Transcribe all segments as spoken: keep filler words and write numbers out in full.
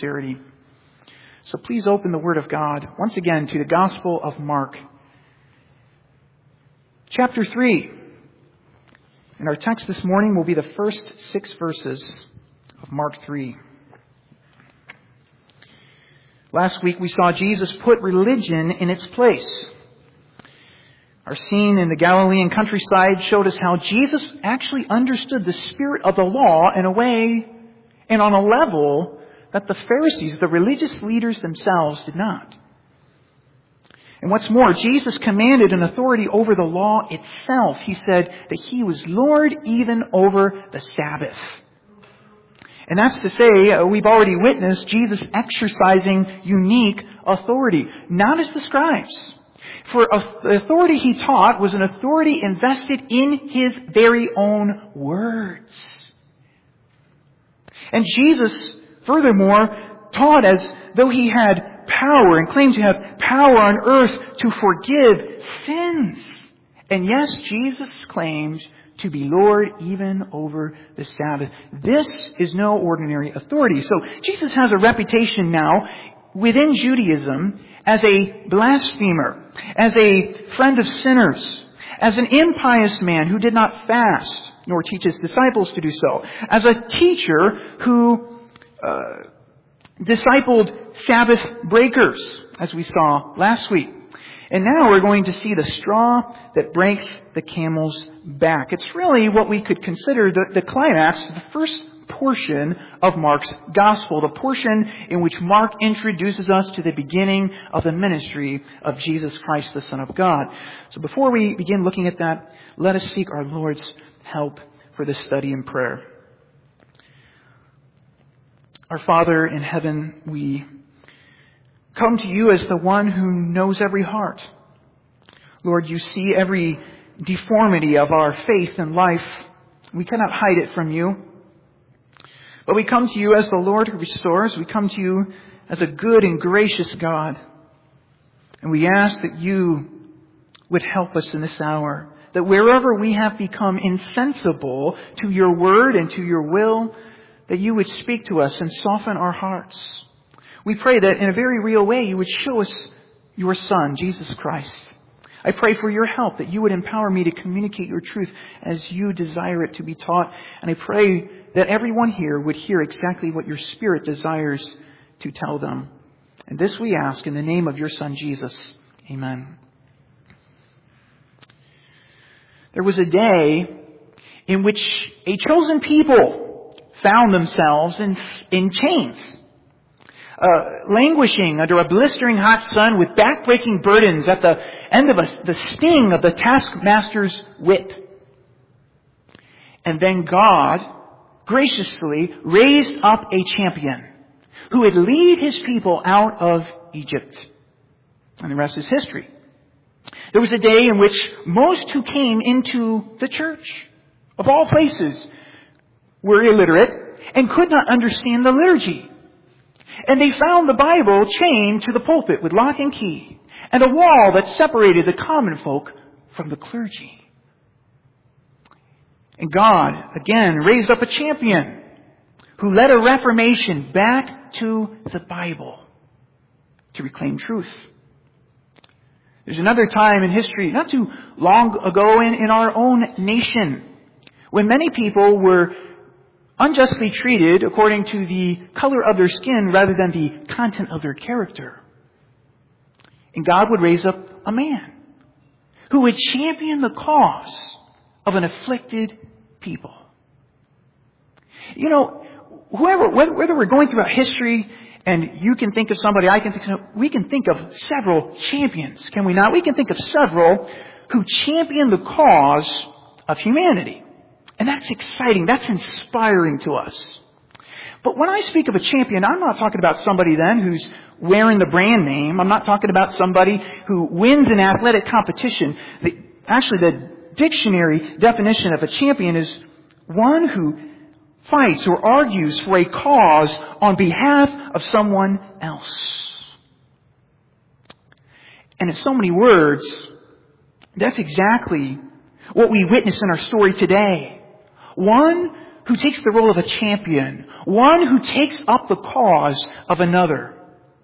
sincerity. So please open the Word of God once again to the Gospel of Mark, chapter three. And our text this morning will be the first six verses of Mark three. Last week we saw Jesus put religion in its place. Our scene in the Galilean countryside showed us how Jesus actually understood the spirit of the law in a way and on a level that the Pharisees, the religious leaders themselves, did not. And what's more, Jesus commanded an authority over the law itself. He said that He was Lord even over the Sabbath. And that's to say, uh, we've already witnessed Jesus exercising unique authority, not as the scribes. For the authority He taught was an authority invested in His very own words. And Jesus, furthermore, taught as though He had power and claimed to have power on earth to forgive sins. And yes, Jesus claimed to be Lord even over the Sabbath. This is no ordinary authority. So Jesus has a reputation now within Judaism as a blasphemer, as a friend of sinners, as an impious man who did not fast, nor teach his disciples to do so, as a teacher who uh, discipled Sabbath breakers, as we saw last week. And now we're going to see the straw that breaks the camel's back. It's really what we could consider the, the climax, the first portion of Mark's gospel, the portion in which Mark introduces us to the beginning of the ministry of Jesus Christ, the Son of God. So before we begin looking at that, let us seek our Lord's help for this study and prayer. Our Father in heaven, we come to You as the one who knows every heart. Lord, You see every deformity of our faith and life. We cannot hide it from You. But we come to You as the Lord who restores. We come to You as a good and gracious God. And we ask that You would help us in this hour. That wherever we have become insensible to Your word and to Your will, that You would speak to us and soften our hearts. We pray that in a very real way You would show us Your Son, Jesus Christ. I pray for Your help, that You would empower me to communicate Your truth as You desire it to be taught. And I pray that everyone here would hear exactly what Your Spirit desires to tell them. And this we ask in the name of Your Son, Jesus. Amen. There was a day in which a chosen people found themselves in, in chains. Uh, languishing under a blistering hot sun with back-breaking burdens at the end of a, the sting of the taskmaster's whip. And then God graciously raised up a champion who would lead His people out of Egypt. And the rest is history. There was a day in which most who came into the church, of all places, were illiterate and could not understand the liturgy. And they found the Bible chained to the pulpit with lock and key, and a wall that separated the common folk from the clergy. And God, again, raised up a champion who led a reformation back to the Bible to reclaim truth. There's another time in history, not too long ago in, in our own nation, when many people were unjustly treated according to the color of their skin rather than the content of their character. And God would raise up a man who would champion the cause of an afflicted people. You know, whoever, whether we're going throughout history and you can think of somebody, I can think of, we can think of several champions, can we not? We can think of several who champion the cause of humanity. And that's exciting. That's inspiring to us. But when I speak of a champion, I'm not talking about somebody then who's wearing the brand name. I'm not talking about somebody who wins an athletic competition. The, actually, the dictionary definition of a champion is one who fights or argues for a cause on behalf of someone else. And in so many words, that's exactly what we witness in our story today. One who takes the role of a champion, one who takes up the cause of another.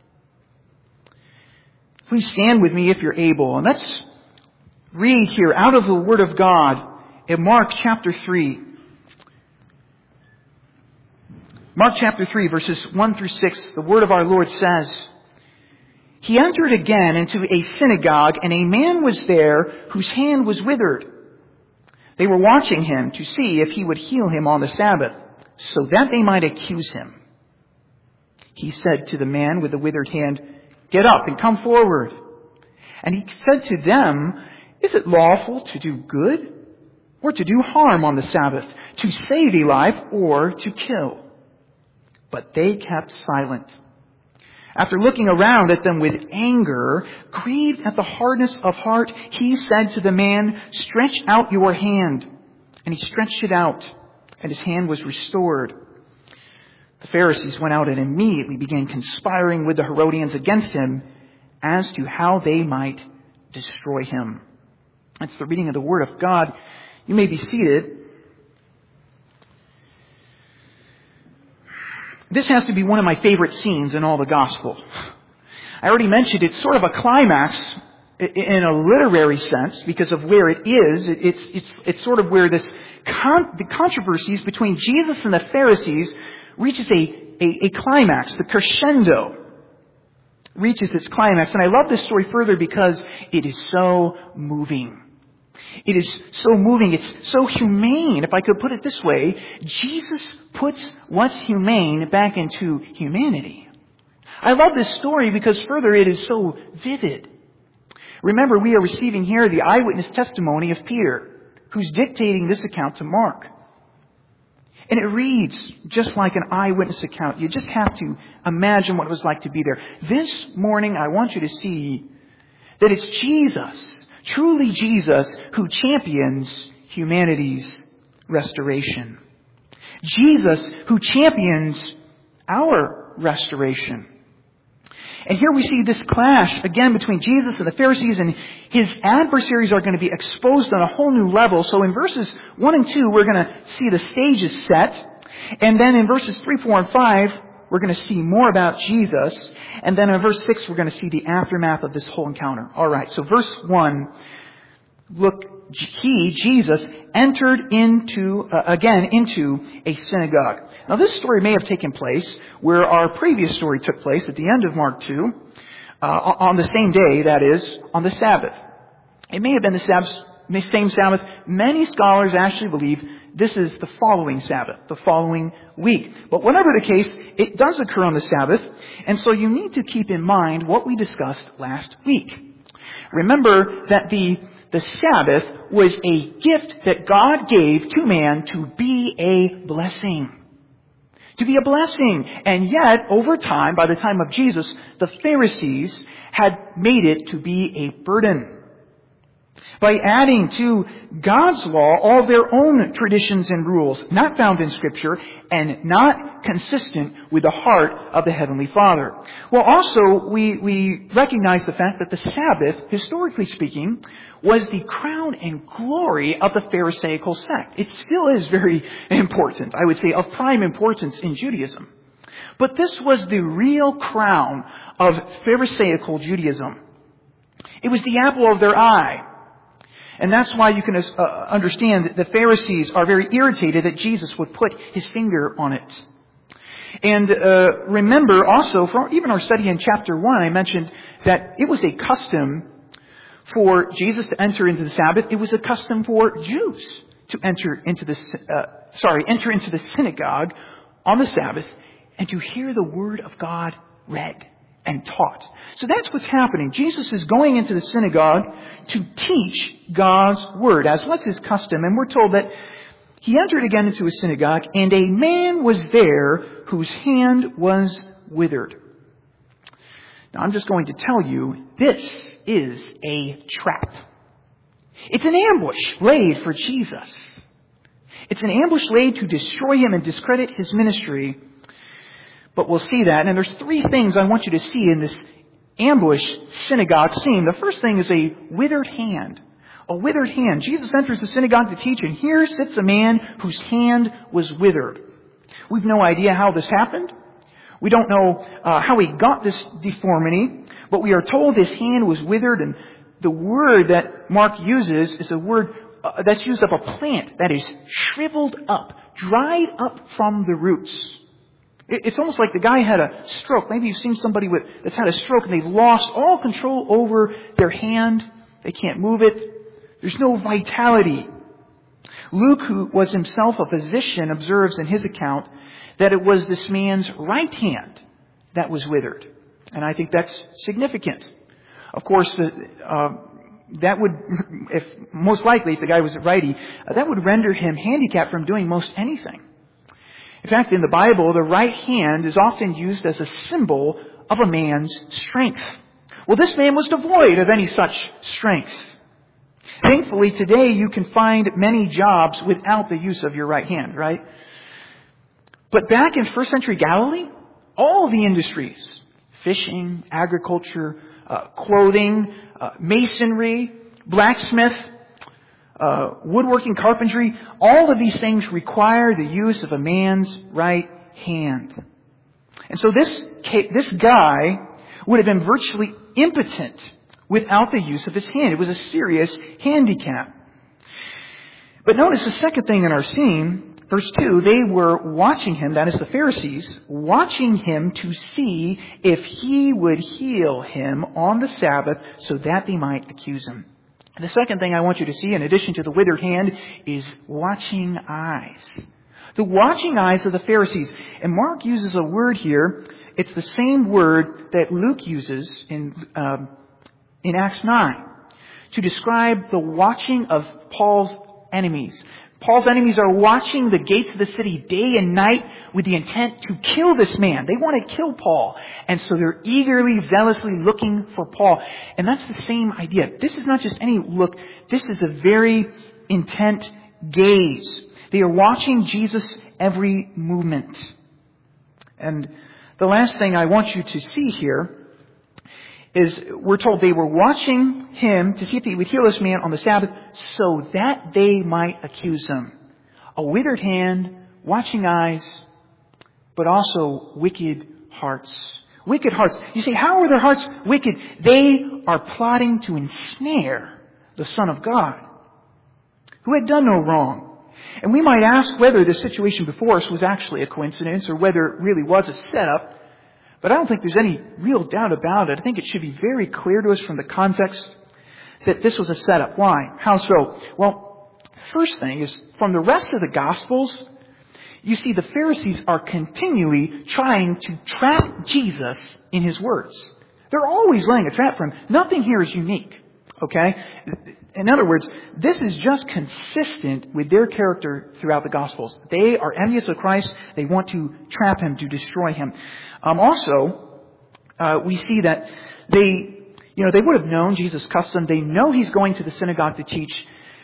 Please stand with me if you're able, and let's read here out of the Word of God in Mark chapter three. Mark chapter three, verses one through six, the Word of our Lord says, "He entered again into a synagogue, and a man was there whose hand was withered. They were watching him to see if he would heal him on the Sabbath, so that they might accuse him. He said to the man with the withered hand, 'Get up and come forward.' And he said to them, 'Is it lawful to do good or to do harm on the Sabbath, to save a life or to kill?' But they kept silent. After looking around at them with anger, grieved at the hardness of heart, he said to the man, 'Stretch out your hand.' And he stretched it out, and his hand was restored. The Pharisees went out and immediately began conspiring with the Herodians against him as to how they might destroy him." That's the reading of the Word of God. You may be seated. This has to be one of my favorite scenes in all the Gospel. I already mentioned it's sort of a climax in a literary sense because of where it is. It's, it's, it's sort of where this con- the controversies between Jesus and the Pharisees reaches a, a, a climax. The crescendo reaches its climax. And I love this story further because it is so moving. It is so moving. It's so humane, if I could put it this way. Jesus puts what's humane back into humanity. I love this story because further it is so vivid. Remember, we are receiving here the eyewitness testimony of Peter, who's dictating this account to Mark. And it reads just like an eyewitness account. You just have to imagine what it was like to be there. This morning, I want you to see that it's Jesus, truly Jesus, who champions humanity's restoration. Jesus who champions our restoration. And here we see this clash again between Jesus and the Pharisees, and his adversaries are going to be exposed on a whole new level. So in verses one and two, we're going to see the stage is set. And then in verses three, four, and five, we're going to see more about Jesus. And then in verse six, we're going to see the aftermath of this whole encounter. All right, so verse one, look, he, Jesus, entered into, uh, again, into a synagogue. Now this story may have taken place where our previous story took place at the end of Mark two, uh, on the same day, that is, on the Sabbath. It may have been the Sabbath, same Sabbath. Many scholars actually believe this is the following Sabbath, the following week. But whatever the case, it does occur on the Sabbath, and so you need to keep in mind what we discussed last week. Remember that the The Sabbath was a gift that God gave to man to be a blessing. To be a blessing. And yet, over time, by the time of Jesus, the Pharisees had made it to be a burden. By adding to God's law all their own traditions and rules, not found in Scripture and not consistent with the heart of the Heavenly Father. Well, also, we, we recognize the fact that the Sabbath, historically speaking, was the crown and glory of the Pharisaical sect. It still is very important, I would say, of prime importance in Judaism. But this was the real crown of Pharisaical Judaism. It was the apple of their eye. And that's why you can uh, understand that the Pharisees are very irritated that Jesus would put his finger on it. And uh, remember also, from even our study in chapter one, I mentioned that it was a custom for Jesus to enter into the Sabbath. It was a custom for Jews to enter into the uh, sorry enter into the synagogue on the Sabbath and to hear the Word of God read and taught. So that's what's happening. Jesus is going into the synagogue to teach God's Word, as was his custom. And we're told that he entered again into a synagogue, and a man was there whose hand was withered. Now, I'm just going to tell you, this is a trap. It's an ambush laid for Jesus. It's an ambush laid to destroy him and discredit his ministry. But we'll see that. And there's three things I want you to see in this ambush synagogue scene. The first thing is a withered hand. A withered hand. Jesus enters the synagogue to teach, and here sits a man whose hand was withered. We've no idea how this happened. We don't know uh, how he got this deformity, but we are told his hand was withered, and the word that Mark uses is a word uh, that's used of a plant that is shriveled up, dried up from the roots. It, it's almost like the guy had a stroke. Maybe you've seen somebody with, that's had a stroke and they've lost all control over their hand. They can't move it. There's no vitality. Luke, who was himself a physician, observes in his account that it was this man's right hand that was withered. And I think that's significant. Of course, uh, that would, if most likely, if the guy was a righty, uh, that would render him handicapped from doing most anything. In fact, in the Bible, the right hand is often used as a symbol of a man's strength. Well, this man was devoid of any such strength. Thankfully, today you can find many jobs without the use of your right hand, right? But back in first century Galilee, all the industries, fishing, agriculture, uh, clothing, uh, masonry, blacksmith, uh, woodworking, carpentry, all of these things require the use of a man's right hand. And so this, this guy would have been virtually impotent without the use of his hand. It was a serious handicap. But notice the second thing in our scene, verse two, they were watching him, that is the Pharisees, watching him to see if he would heal him on the Sabbath so that they might accuse him. And the second thing I want you to see, in addition to the withered hand, is watching eyes. The watching eyes of the Pharisees. And Mark uses a word here. It's the same word that Luke uses in um, in Acts nine to describe the watching of Paul's enemies. Paul's enemies are watching the gates of the city day and night with the intent to kill this man. They want to kill Paul. And so they're eagerly, zealously looking for Paul. And that's the same idea. This is not just any look. This is a very intent gaze. They are watching Jesus' every movement. And the last thing I want you to see here is we're told they were watching him to see if he would heal this man on the Sabbath so that they might accuse him. A withered hand, watching eyes, but also wicked hearts. Wicked hearts. You say, how are their hearts wicked? They are plotting to ensnare the Son of God, who had done no wrong. And we might ask whether the situation before us was actually a coincidence or whether it really was a setup. But I don't think there's any real doubt about it. I think it should be very clear to us from the context that this was a setup. Why? How so? Well, first thing is, from the rest of the Gospels, you see the Pharisees are continually trying to trap Jesus in his words. They're always laying a trap for him. Nothing here is unique. Okay? In other words, this is just consistent with their character throughout the Gospels. They are envious of Christ. They want to trap him, to destroy him. Um, also, uh, we see that they, you know, they would have known Jesus' custom. They know he's going to the synagogue to teach.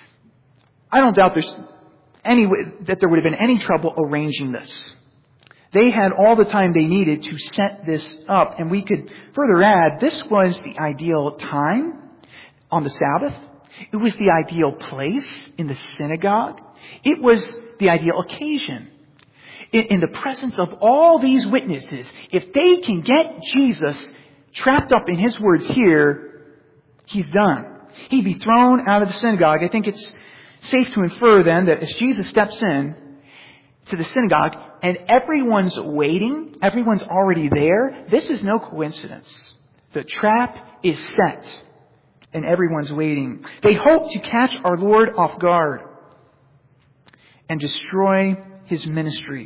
I don't doubt there's any that there would have been any trouble arranging this. They had all the time they needed to set this up. And we could further add, this was the ideal time on the Sabbath. It was the ideal place in the synagogue. It was the ideal occasion. In, in the presence of all these witnesses, if they can get Jesus trapped up in his words here, he's done. He'd be thrown out of the synagogue. I think it's safe to infer then that as Jesus steps in to the synagogue and everyone's waiting, everyone's already there, this is no coincidence. The trap is set. And everyone's waiting. They hope to catch our Lord off guard and destroy his ministry.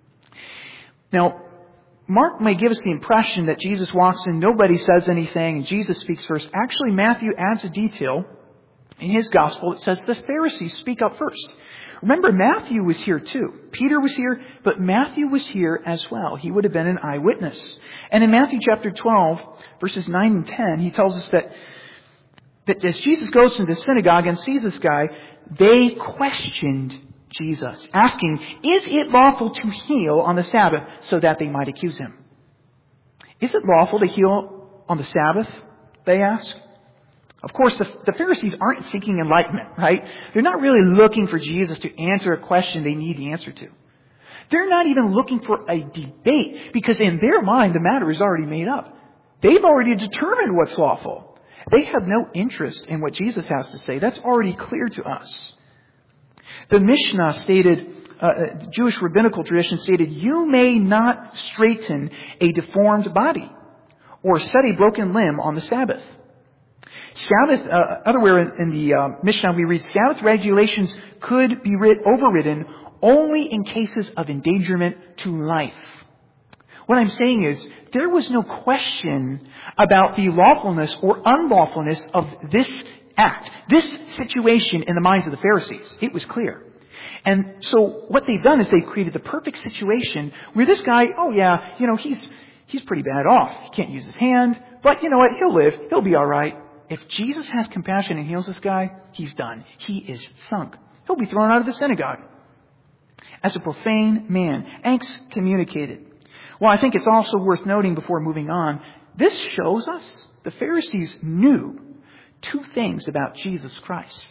Now, Mark may give us the impression that Jesus walks in, nobody says anything, and Jesus speaks first. Actually, Matthew adds a detail in his gospel. It says the Pharisees speak up first. Remember, Matthew was here too. Peter was here, but Matthew was here as well. He would have been an eyewitness. And in Matthew chapter twelve, verses nine and ten, he tells us that That as Jesus goes into the synagogue and sees this guy, they questioned Jesus, asking, is it lawful to heal on the Sabbath so that they might accuse him? Is it lawful to heal on the Sabbath? They ask. Of course, the, the Pharisees aren't seeking enlightenment, right? They're not really looking for Jesus to answer a question they need the answer to. They're not even looking for a debate, because in their mind, the matter is already made up. They've already determined what's lawful. They have no interest in what Jesus has to say. That's already clear to us. The Mishnah stated, uh, the Jewish rabbinical tradition stated, you may not straighten a deformed body or set a broken limb on the Sabbath. Sabbath, uh, otherwhere in, in the uh, Mishnah we read, Sabbath regulations could be writ, overridden only in cases of endangerment to life. What I'm saying is, there was no question about the lawfulness or unlawfulness of this act, this situation in the minds of the Pharisees. It was clear. And so what they've done is they've created the perfect situation where this guy, oh yeah, you know, he's he's pretty bad off. He can't use his hand, but you know what? He'll live. He'll be all right. If Jesus has compassion and heals this guy, he's done. He is sunk. He'll be thrown out of the synagogue as a profane man, excommunicated. Well, I think it's also worth noting before moving on, this shows us the Pharisees knew two things about Jesus Christ.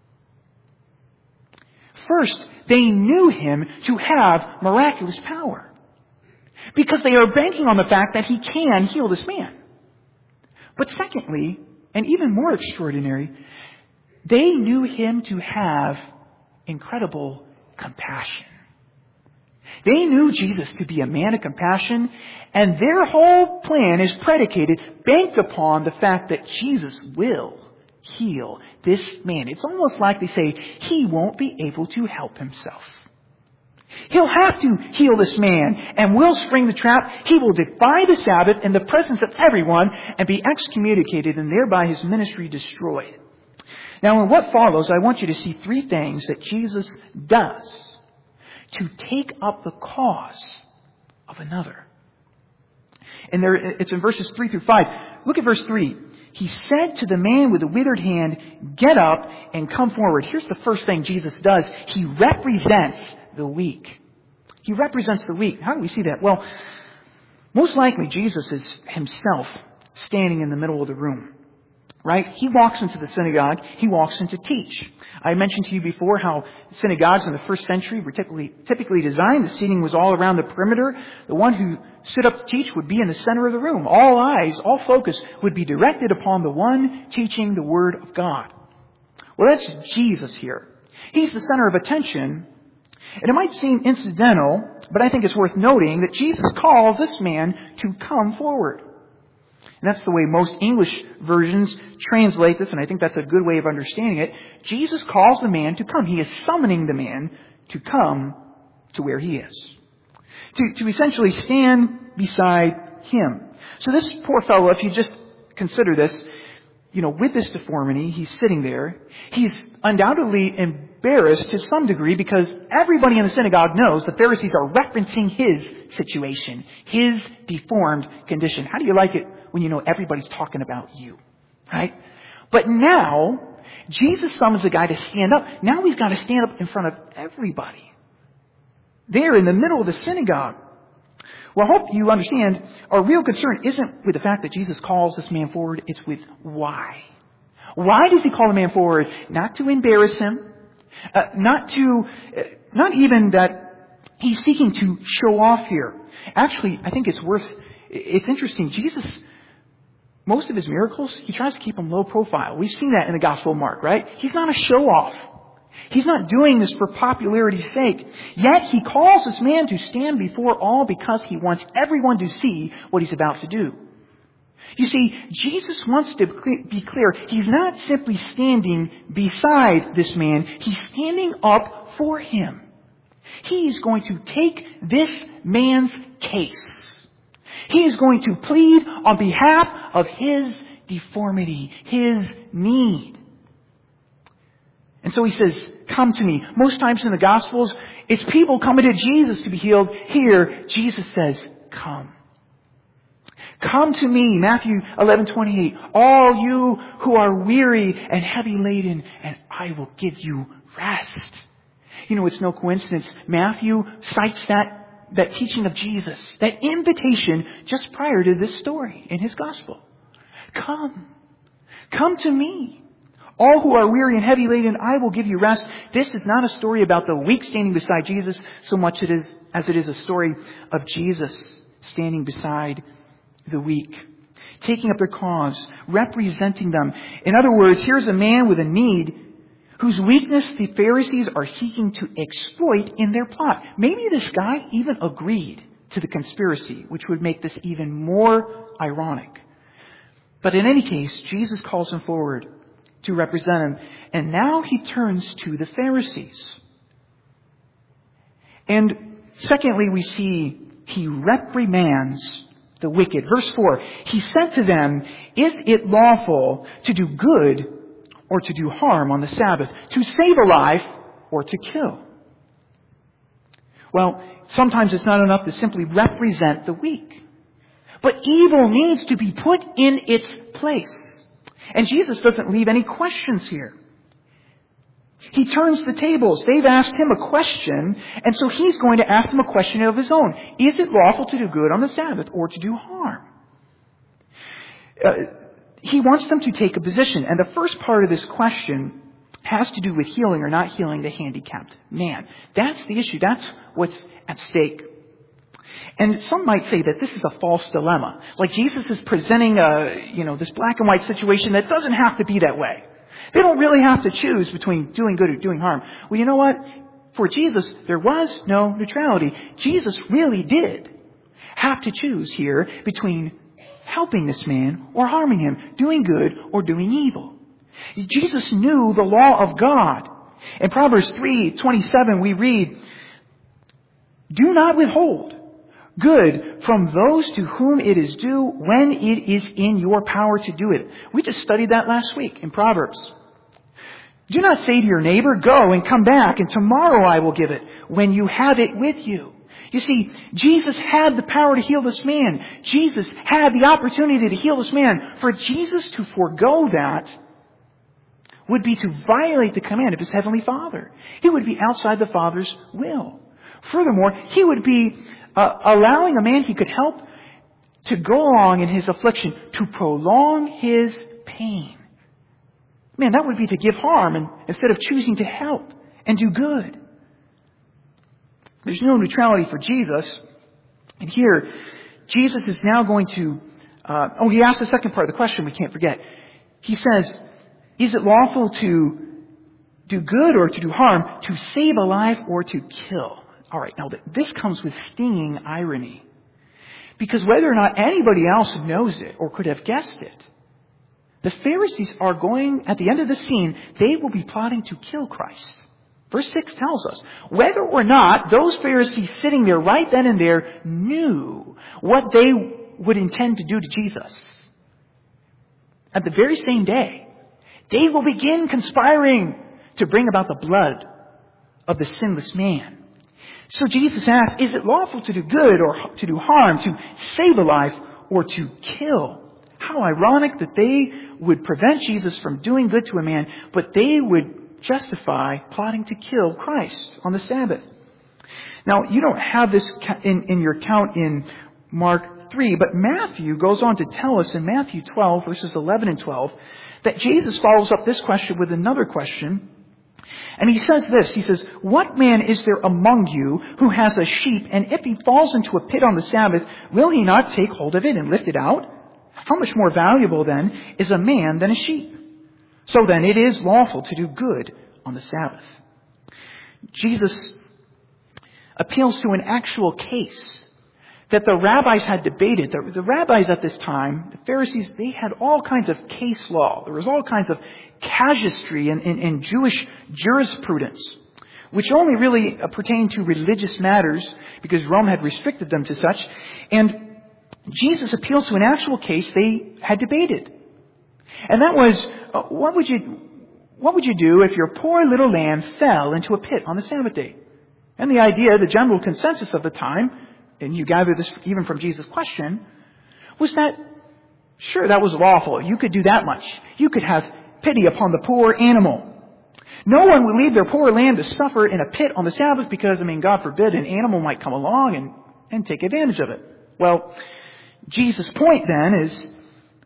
First, they knew him to have miraculous power, because they are banking on the fact that he can heal this man. But secondly, and even more extraordinary, they knew him to have incredible compassion. They knew Jesus to be a man of compassion, and their whole plan is predicated, banked upon the fact that Jesus will heal this man. It's almost like they say, he won't be able to help himself. He'll have to heal this man, and will spring the trap. He will defy the Sabbath in the presence of everyone and be excommunicated, and thereby his ministry destroyed. Now, in what follows, I want you to see three things that Jesus does to take up the cause of another. And there, it's in verses three through five. Look at verse three. He said to the man with the withered hand, get up and come forward. Here's the first thing Jesus does. He represents the weak. He represents the weak. How do we see that? Well, most likely Jesus is himself standing in the middle of the room. Right? He walks into the synagogue. He walks in to teach. I mentioned to you before how synagogues in the first century were typically, typically designed. The seating was all around the perimeter. The one who stood up to teach would be in the center of the room. All eyes, all focus would be directed upon the one teaching the Word of God. Well, that's Jesus here. He's the center of attention. And it might seem incidental, but I think it's worth noting that Jesus calls this man to come forward. And that's the way most English versions translate this, and I think that's a good way of understanding it. Jesus calls the man to come. He is summoning the man to come to where he is. To, to essentially stand beside him. So this poor fellow, if you just consider this, you know, with this deformity, he's sitting there. He's undoubtedly embarrassed to some degree because everybody in the synagogue knows the Pharisees are referencing his situation, his deformed condition. How do you like it when you know everybody's talking about you, right? But now, Jesus summons the guy to stand up. Now he's got to stand up in front of everybody. There in the middle of the synagogue. Well, I hope you understand, our real concern isn't with the fact that Jesus calls this man forward. It's with why. Why does he call the man forward? Not to embarrass him. Uh, not to, uh, not even that he's seeking to show off here. Actually, I think it's worth, it's interesting. Jesus, most of his miracles, he tries to keep them low profile. We've seen that in the Gospel of Mark, right? He's not a show-off. He's not doing this for popularity's sake. Yet he calls this man to stand before all because he wants everyone to see what he's about to do. You see, Jesus wants to be clear. He's not simply standing beside this man. He's standing up for him. He is going to take this man's case. He is going to plead on behalf of his deformity, his need. And so he says, come to me. Most times in the Gospels, it's people coming to Jesus to be healed. Here, Jesus says, come. Come to me, Matthew eleven twenty-eight. All you who are weary and heavy laden, and I will give you rest. You know, it's no coincidence. Matthew cites that, that teaching of Jesus, that invitation just prior to this story in his Gospel. Come. Come to me, all who are weary and heavy laden, I will give you rest. This is not a story about the weak standing beside Jesus so much it is, as it is a story of Jesus standing beside the weak, taking up their cause, representing them. In other words, here's a man with a need whose weakness the Pharisees are seeking to exploit in their plot. Maybe this guy even agreed to the conspiracy, which would make this even more ironic. But in any case, Jesus calls him forward to represent him. And now he turns to the Pharisees. And secondly, we see he reprimands the wicked. Verse four, he said to them, is it lawful to do good or to do harm on the Sabbath, to save a life or to kill? Well, sometimes it's not enough to simply represent the weak. But evil needs to be put in its place. And Jesus doesn't leave any questions here. He turns the tables. They've asked him a question, and so he's going to ask them a question of his own. Is it lawful to do good on the Sabbath or to do harm? Uh, he wants them to take a position. And the first part of this question has to do with healing or not healing the handicapped man. That's the issue. That's what's at stake. And some might say that this is a false dilemma. Like Jesus is presenting a, you know, this black and white situation that doesn't have to be that way. They don't really have to choose between doing good or doing harm. Well, you know what? For Jesus, there was no neutrality. Jesus really did have to choose here between helping this man or harming him, doing good or doing evil. Jesus knew the law of God. In Proverbs three twenty-seven, we read, do not withhold good from those to whom it is due when it is in your power to do it. We just studied that last week in Proverbs. Do not say to your neighbor, go and come back, and tomorrow I will give it, when you have it with you. You see, Jesus had the power to heal this man. Jesus had the opportunity to heal this man. For Jesus to forego that would be to violate the command of his heavenly Father. He would be outside the Father's will. Furthermore, he would be uh, allowing a man he could help to go along in his affliction, to prolong his pain. Man, that would be to give harm and, instead of choosing to help and do good. There's no neutrality for Jesus. And here, Jesus is now going to... Uh, oh, he asked the second part of the question we can't forget. He says, is it lawful to do good or to do harm, to save a life or to kill? All right, now this comes with stinging irony. Because whether or not anybody else knows it or could have guessed it, the Pharisees are going, at the end of the scene, they will be plotting to kill Christ. Verse six tells us, whether or not those Pharisees sitting there right then and there knew what they would intend to do to Jesus, at the very same day, they will begin conspiring to bring about the blood of the sinless man. So Jesus asks, is it lawful to do good or to do harm, to save a life or to kill? How ironic that they would prevent Jesus from doing good to a man, but they would justify plotting to kill Christ on the Sabbath. Now, you don't have this in, in your count in Mark three, but Matthew goes on to tell us in Matthew twelve, verses eleven and twelve, that Jesus follows up this question with another question. And he says this, he says, what man is there among you who has a sheep, and if he falls into a pit on the Sabbath, will he not take hold of it and lift it out? How much more valuable, then, is a man than a sheep? So then, it is lawful to do good on the Sabbath. Jesus appeals to an actual case that the rabbis had debated. The, the rabbis at this time, the Pharisees, they had all kinds of case law. There was all kinds of casuistry in, in, in Jewish jurisprudence, which only really pertained to religious matters because Rome had restricted them to such. And Jesus appeals to an actual case they had debated. And that was, uh, what would you, what would you do if your poor little lamb fell into a pit on the Sabbath day? And the idea, the general consensus of the time, and you gather this even from Jesus' question, was that, sure, that was lawful. You could do that much. You could have pity upon the poor animal. No one would leave their poor lamb to suffer in a pit on the Sabbath because, I mean, God forbid, an animal might come along and, and take advantage of it. Well, Jesus' point then is,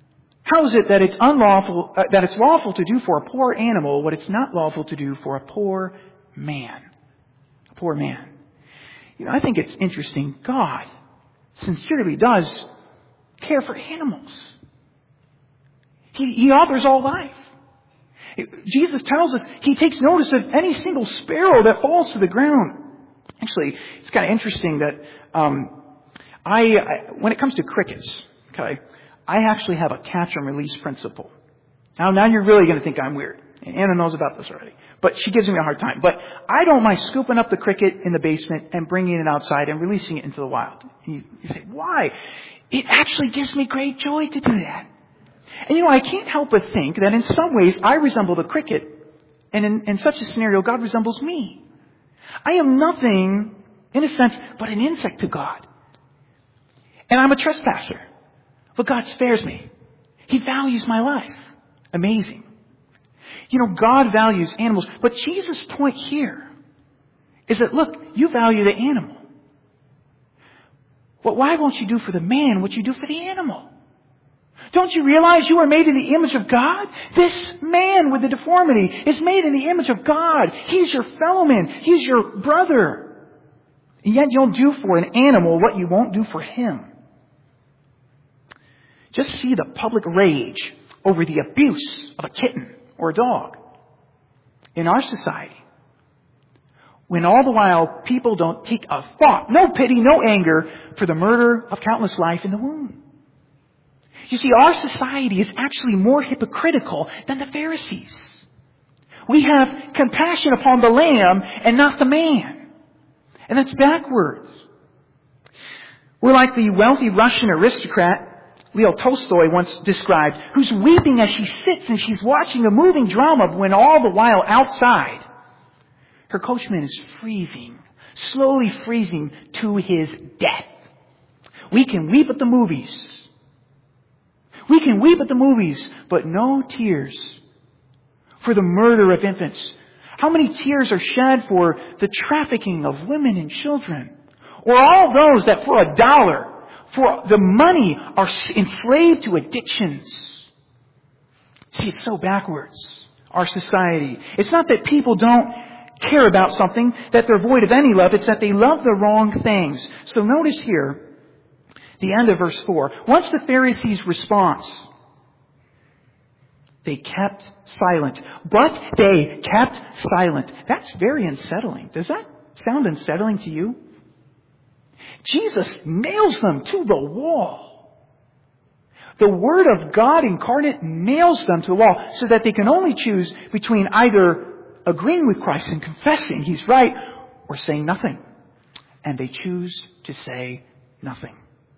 How is it that it's unlawful, uh, that it's lawful to do for a poor animal what it's not lawful to do for a poor man? A poor man. You know, I think it's interesting. God sincerely does care for animals. He, he authors all life. Jesus tells us He takes notice of any single sparrow that falls to the ground. Actually, it's kind of interesting that um, I, I, when it comes to crickets, okay, I actually have a catch and release principle. Now, now you're really going to think I'm weird. And Anna knows about this already. But she gives me a hard time. But I don't mind scooping up the cricket in the basement and bringing it outside and releasing it into the wild. You, you say, why? It actually gives me great joy to do that. And you know, I can't help but think that in some ways I resemble the cricket. And in, in such a scenario, God resembles me. I am nothing, in a sense, but an insect to God. And I'm a trespasser. But God spares me. He values my life. Amazing. You know, God values animals. But Jesus' point here is that, look, you value the animal. But why won't you do for the man what you do for the animal? Don't you realize you are made in the image of God? This man with the deformity is made in the image of God. He's your fellow man. He's your brother. And yet you'll do for an animal what you won't do for him. Just see the public rage over the abuse of a kitten or a dog in our society. When all the while people don't take a thought, no pity, no anger for the murder of countless life in the womb. You see, our society is actually more hypocritical than the Pharisees. We have compassion upon the lamb and not the man. And that's backwards. We're like the wealthy Russian aristocrat Leo Tolstoy once described, who's weeping as she sits and she's watching a moving drama when all the while outside, her coachman is freezing, slowly freezing to his death. We can weep at the movies. We can weep at the movies, but no tears for the murder of infants. How many tears are shed for the trafficking of women and children? Or all those that for a dollar, for the money, are enslaved to addictions. See, it's so backwards, our society. It's not that people don't care about something, that they're void of any love. It's that they love the wrong things. So notice here, the end of verse four. Once the Pharisees' response, they kept silent. But they kept silent. That's very unsettling. Does that sound unsettling to you? Jesus nails them to the wall. The Word of God incarnate nails them to the wall so that they can only choose between either agreeing with Christ and confessing He's right or saying nothing. And they choose to say nothing.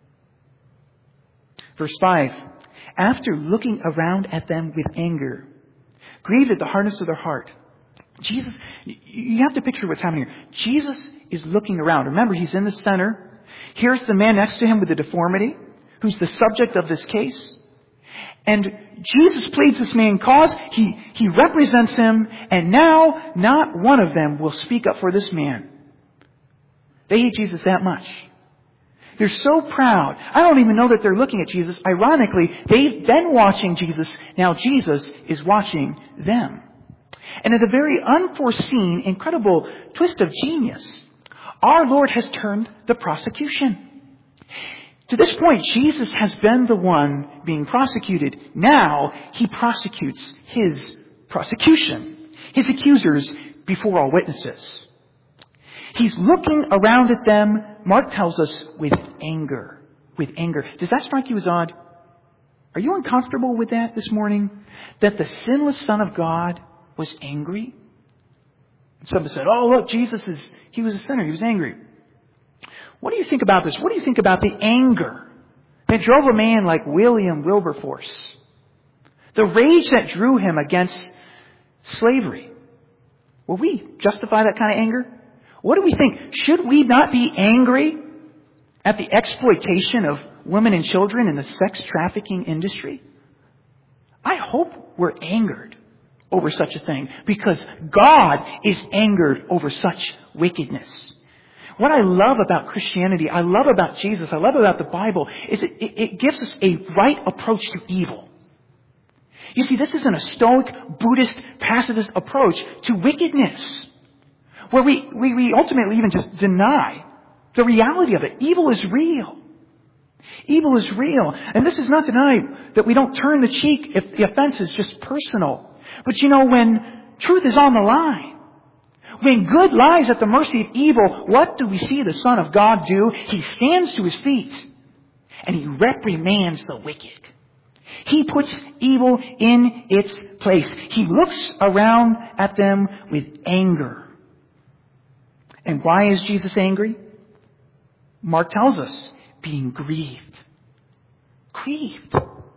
Verse five. After looking around at them with anger, grieved at the hardness of their heart. Jesus, you have to picture what's happening here. Jesus is looking around. Remember, He's in the center. Here's the man next to Him with the deformity, who's the subject of this case. And Jesus pleads this man's cause. He, he represents him. And now, not one of them will speak up for this man. They hate Jesus that much. They're so proud. I don't even know that they're looking at Jesus. Ironically, they've been watching Jesus. Now Jesus is watching them. And at a very unforeseen, incredible twist of genius, our Lord has turned the prosecution. To this point, Jesus has been the one being prosecuted. Now, He prosecutes His prosecution, His accusers before all witnesses. He's looking around at them, Mark tells us, with anger. With anger. Does that strike you as odd? Are you uncomfortable with that this morning? That the sinless Son of God was angry? Some said, oh, look, Jesus is, He was a sinner. He was angry. What do you think about this? What do you think about the anger that drove a man like William Wilberforce? The rage that drew him against slavery. Will we justify that kind of anger? What do we think? Should we not be angry at the exploitation of women and children in the sex trafficking industry? I hope we're angered over such a thing because God is angered over such wickedness. What I love about Christianity, I love about Jesus, I love about the Bible, is it, it, it gives us a right approach to evil. You see, this isn't a stoic, Buddhist, pacifist approach to wickedness, where we, we, we ultimately even just deny the reality of it. Evil is real. Evil is real. And this is not denying that we don't turn the cheek if the offense is just personal. But you know, when truth is on the line, when good lies at the mercy of evil, what do we see the Son of God do? He stands to his feet and he reprimands the wicked. He puts evil in its place. He looks around at them with anger. And why is Jesus angry? Mark tells us, being grieved. Grieved.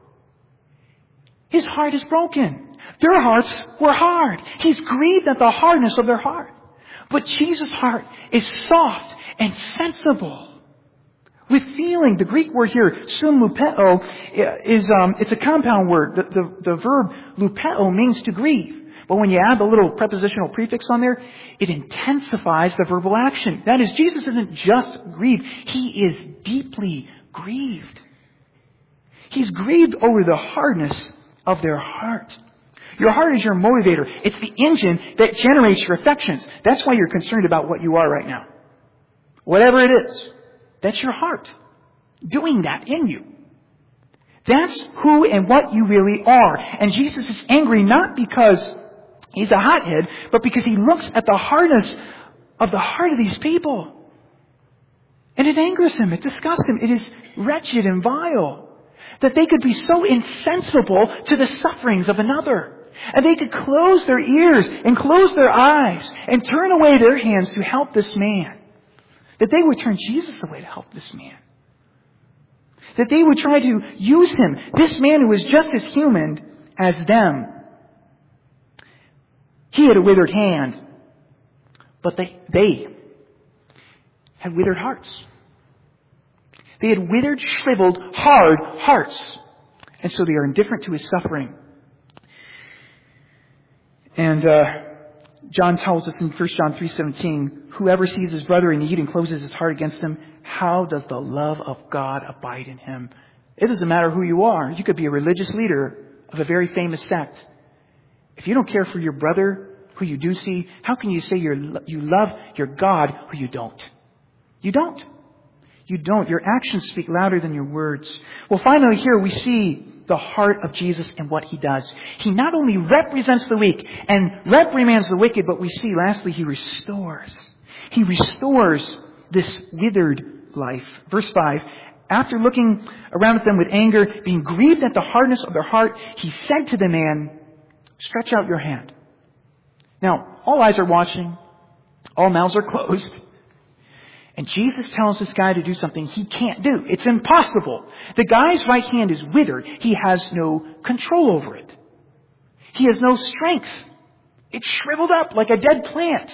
His heart is broken. Their hearts were hard. He's grieved at the hardness of their heart. But Jesus' heart is soft and sensible, with feeling. The Greek word here, sunlupeo, is um, it's a compound word. The, the, the verb lupeo means to grieve. But when you add the little prepositional prefix on there, it intensifies the verbal action. That is, Jesus isn't just grieved. He is deeply grieved. He's grieved over the hardness of their heart. Your heart is your motivator. It's the engine that generates your affections. That's why you're concerned about what you are right now. Whatever it is, that's your heart doing that in you. That's who and what you really are. And Jesus is angry not because he's a hothead, but because he looks at the hardness of the heart of these people. And it angers him. It disgusts him. It is wretched and vile that they could be so insensible to the sufferings of another. And they could close their ears and close their eyes and turn away their hands to help this man. That they would turn Jesus away to help this man. That they would try to use him, this man who was just as human as them. He had a withered hand, but they, they had withered hearts. They had withered, shriveled, hard hearts. And so they are indifferent to his suffering. And uh, John tells us in First John three seventeen, whoever sees his brother in need and closes his heart against him, how does the love of God abide in him? It doesn't matter who you are. You could be a religious leader of a very famous sect. If you don't care for your brother who you do see, how can you say you're, you love your God who you don't? You don't. You don't. Your actions speak louder than your words. Well, finally here we see the heart of Jesus and what he does. He not only represents the weak and reprimands the wicked, but we see lastly he restores. He restores this withered life. Verse five, after looking around at them with anger, being grieved at the hardness of their heart, he said to the man, stretch out your hand. Now, all eyes are watching. All mouths are closed. And Jesus tells this guy to do something he can't do. It's impossible. The guy's right hand is withered. He has no control over it. He has no strength. It's shriveled up like a dead plant.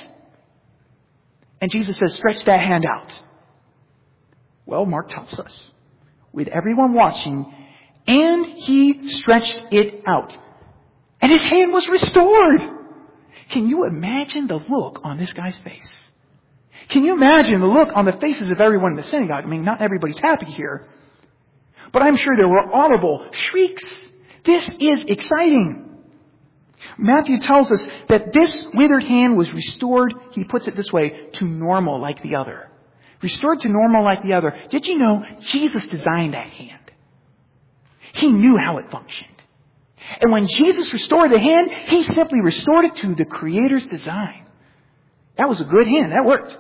And Jesus says, stretch that hand out. Well, Mark tells us, with everyone watching, and he stretched it out. And his hand was restored. Can you imagine the look on this guy's face? Can you imagine the look on the faces of everyone in the synagogue? I mean, not everybody's happy here. But I'm sure there were audible shrieks. This is exciting. Matthew tells us that this withered hand was restored, he puts it this way, to normal like the other. Restored to normal like the other. Did you know Jesus designed that hand? He knew how it functioned. And when Jesus restored the hand, he simply restored it to the Creator's design. That was a good hand. That worked.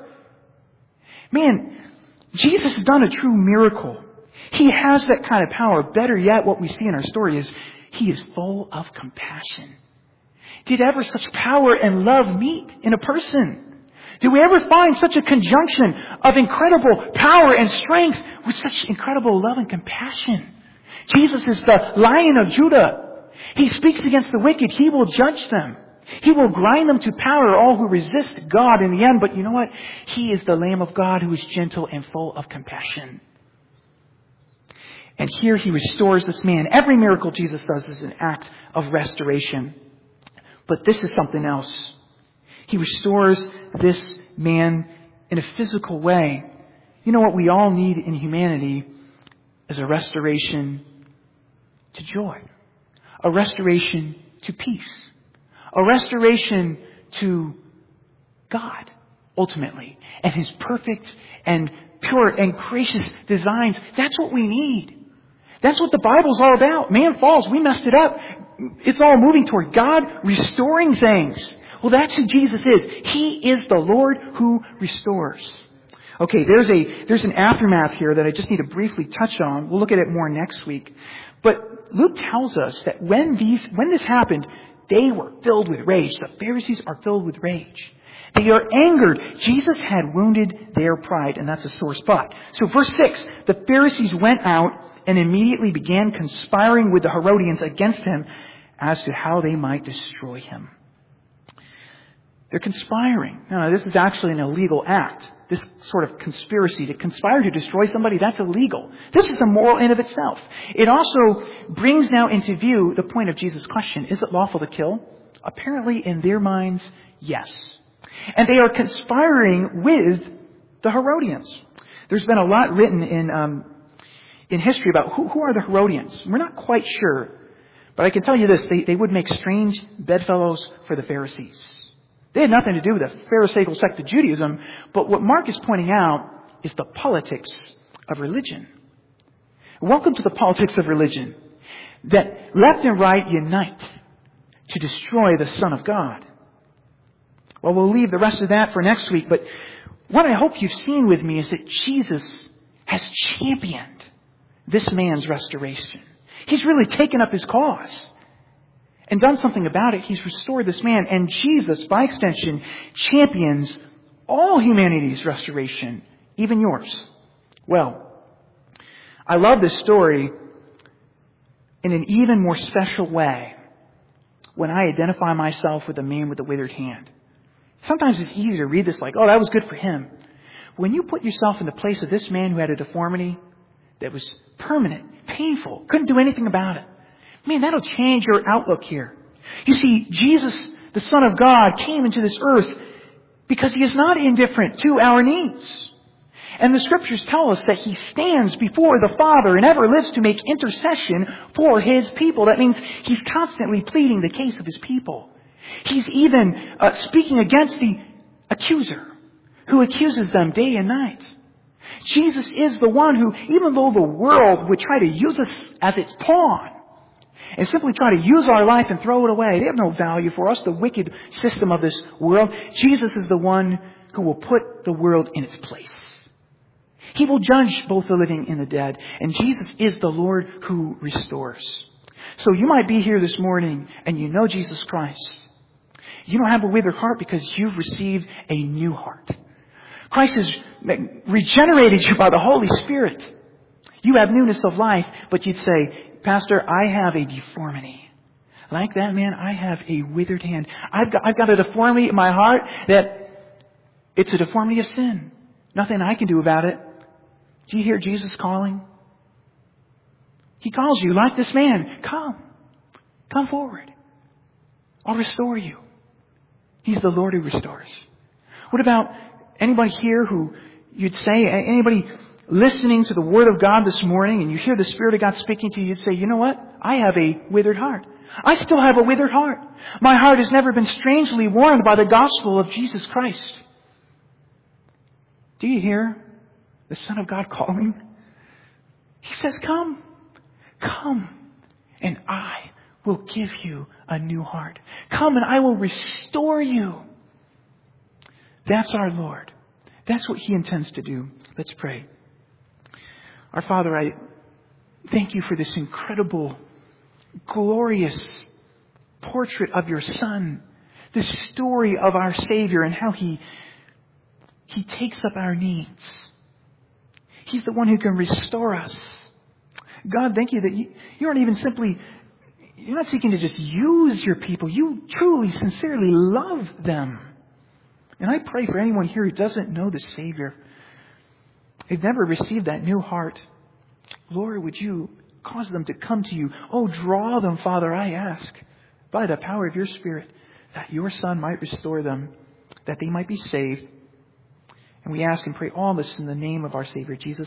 Man, Jesus has done a true miracle. He has that kind of power. Better yet, what we see in our story is he is full of compassion. Did ever such power and love meet in a person? Did we ever find such a conjunction of incredible power and strength with such incredible love and compassion? Jesus is the Lion of Judah. He speaks against the wicked. He will judge them. He will grind them to powder, all who resist God in the end. But you know what? He is the Lamb of God who is gentle and full of compassion. And here he restores this man. Every miracle Jesus does is an act of restoration. But this is something else. He restores this man in a physical way. You know what we all need in humanity is a restoration to joy. a restoration to peace, a restoration to God, ultimately, and His perfect and pure and gracious designs. That's what we need. That's what the Bible's all about. Man falls. We messed it up. It's all moving toward God restoring things. Well, that's who Jesus is. He is the Lord who restores. Okay, there's a there's an aftermath here that I just need to briefly touch on. We'll look at it more next week. But Luke tells us that when these when this happened, they were filled with rage. The Pharisees are filled with rage. They are angered. Jesus had wounded their pride, and that's a sore spot. So verse six, the Pharisees went out and immediately began conspiring with the Herodians against him as to how they might destroy him. They're conspiring. Now, this is actually an illegal act. This sort of conspiracy to conspire to destroy somebody, that's illegal. This is immoral in of itself. It also brings now into view the point of Jesus' question, is it lawful to kill? Apparently, in their minds, yes. And they are conspiring with the Herodians. There's been a lot written in um, in history about who, who are the Herodians. We're not quite sure. But I can tell you this, they, they would make strange bedfellows for the Pharisees. They had nothing to do with the Pharisaical sect of Judaism, but what Mark is pointing out is the politics of religion. Welcome to the politics of religion, that left and right unite to destroy the Son of God. Well, we'll leave the rest of that for next week, but what I hope you've seen with me is that Jesus has championed this man's restoration. He's really taken up his cause and done something about it. He's restored this man. And Jesus, by extension, champions all humanity's restoration, even yours. Well, I love this story in an even more special way when I identify myself with the man with the withered hand. Sometimes it's easy to read this like, oh, that was good for him. When you put yourself in the place of this man who had a deformity that was permanent, painful, couldn't do anything about it, man, that'll change your outlook here. You see, Jesus, the Son of God, came into this earth because He is not indifferent to our needs. And the Scriptures tell us that He stands before the Father and ever lives to make intercession for His people. That means He's constantly pleading the case of His people. He's even uh, speaking against the accuser who accuses them day and night. Jesus is the one who, even though the world would try to use us as its pawn and simply try to use our life and throw it away, they have no value for us, the wicked system of this world, Jesus is the one who will put the world in its place. He will judge both the living and the dead. And Jesus is the Lord who restores. So you might be here this morning and you know Jesus Christ. You don't have a withered heart because you've received a new heart. Christ has regenerated you by the Holy Spirit. You have newness of life, but you'd say, Pastor, I have a deformity. Like that man, I have a withered hand. I've got, I've got a deformity in my heart that it's a deformity of sin. Nothing I can do about it. Do you hear Jesus calling? He calls you like this man. Come. Come forward. I'll restore you. He's the Lord who restores. What about anybody here who you'd say, anybody listening to the Word of God this morning and you hear the Spirit of God speaking to you, you'd say, you know what? I have a withered heart. I still have a withered heart. My heart has never been strangely warmed by the gospel of Jesus Christ. Do you hear the Son of God calling? He says, come, come, and I will give you a new heart. Come and I will restore you. That's our Lord. That's what He intends to do. Let's pray. Our Father, I thank You for this incredible, glorious portrait of Your Son. This story of our Savior and how He, He takes up our needs. He's the one who can restore us. God, thank You that You, you aren't even simply, You're not seeking to just use Your people. You truly, sincerely love them. And I pray for anyone here who doesn't know the Savior. They've never received that new heart. Lord, would You cause them to come to You? Oh, draw them, Father, I ask, by the power of Your Spirit, that Your Son might restore them, that they might be saved. And we ask and pray all this in the name of our Savior, Jesus.